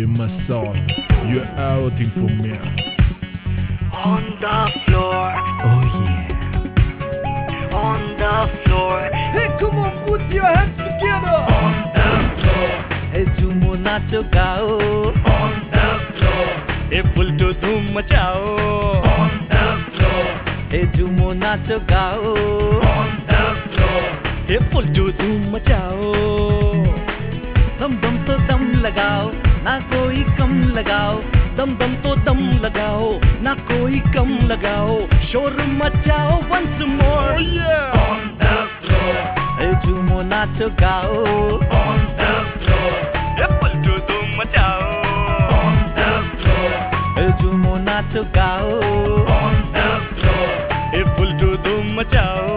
in my soul. You're everything for me. On the floor. Oh yeah. On the floor. Hey, come on, put your hands together. On the floor. Hey, झूमो नाचो गाओ. On the floor. Hey, full to धूम मचाओ. On the floor. Hey, झूमो नाचो गाओ. On the floor. Hey, full to धूम मचाओ. दम दम तो दम लगाओ, ना कोई कम लगाओ. दम दम तो दम लगाओ, ना कोई कम लगाओ. शोर मचाओ once more. Oh yeah. On the floor. Hey, झूमो नाचो गाओ. On the floor. Hey, full to धूम मचाओ. On the floor. Hey, झूमो नाचो गाओ. On the floor. Hey, full to धूम मचाओ.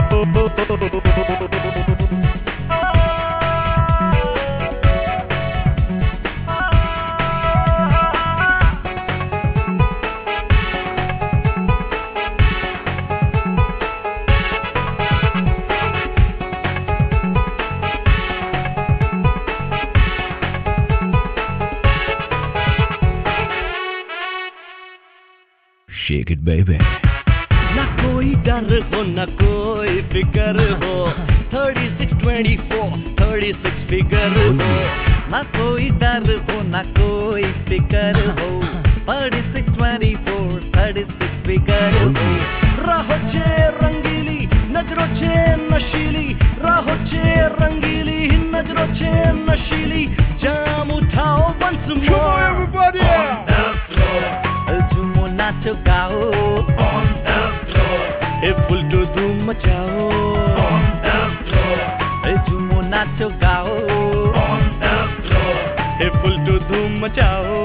Shake it, baby. ना कोई डर हो, ना कोई फिक्र हो. 3624, 36 फिगर हो. ना कोई डर हो, ना कोई फिक्र हो. 3624, 36 फिगर हो. राहों छे रंगीली, नजरों छे नशीली. राहों छे रंगीली, नजरों छे नशीली. जाम उठाओ once Come on, more. everybody. On the floor. झूमो नाचो गाओ. On the floor. A full to धूम मचाओ. On the floor. ए झूमो नाचो गाओ. On the floor. A full to धूम मचाओ.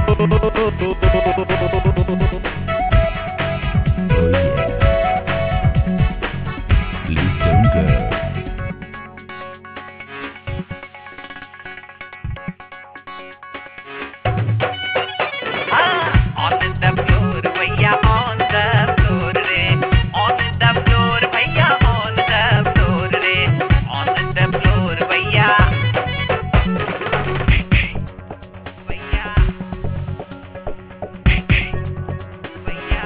Oh yeah. Please don't go. On the floor, भैया on the floor रे. On the floor, भैया on the floor रे. On the floor, भैया. भैया. भैया.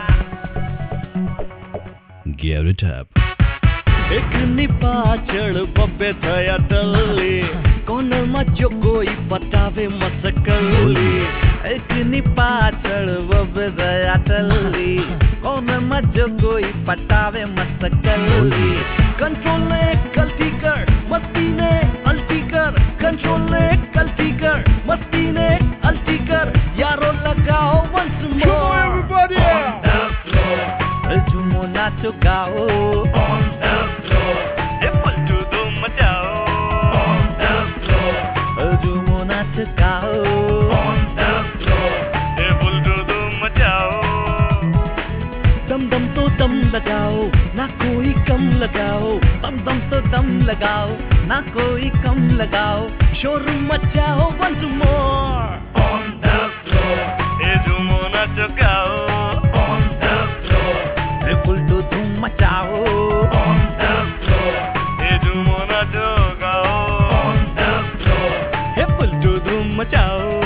Gear it up. एक निपाचड़ बब्बे थया टल्ली. कोनरमा जो कोई बतावे मसकल्ली. एक निपाचड़ बब्बे थया टल्ली. कोनरमा जो कोई पटावे मसकल्ली. कंट्रोल ने गलती कर, मस्ती ने अल्टी कर. कंट्रोल ने गलती कर, मस्ती ने अल्टी कर. यारो लगाओ once Come on, more. everybody. On the floor. झूमो नाचो गाओ. On the floor. A full to धूम मचाओ. On the floor. झूमो नाचो गाओ. On the floor. A full to धूम मचाओ. दम दम तो दम लगाओ, ना कोई कम लगाओ. दम दम तो दम लगाओ, ना कोई कम लगाओ. शोर मचाओ once more. On the floor. ए झूमो नाचो गाओ. On the floor. A full to धूम मचाओ. On the floor. ए झूमो नाचो गाओ. On the floor. A full to धूम मचाओ.